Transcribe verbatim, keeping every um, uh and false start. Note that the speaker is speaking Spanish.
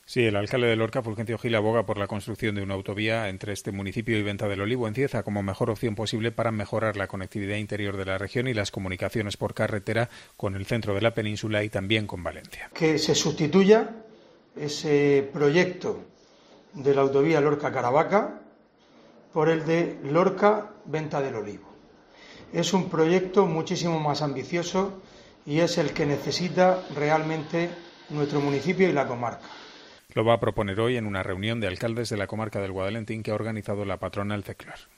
Sí, el alcalde de Lorca, Fulgencio Gil, aboga por la construcción de una autovía entre este municipio y Venta del Olivo en Cieza como mejor opción posible para mejorar la conectividad interior de la región y las comunicaciones por carretera con el centro de la península y también con Valencia. Que se sustituya ese proyecto de la autovía Lorca-Caravaca por el de Lorca-Venta del Olivo. Es un proyecto muchísimo más ambicioso y es el que necesita realmente nuestro municipio y la comarca. Lo va a proponer hoy en una reunión de alcaldes de la comarca del Guadalentín que ha organizado la patronal CECLAR.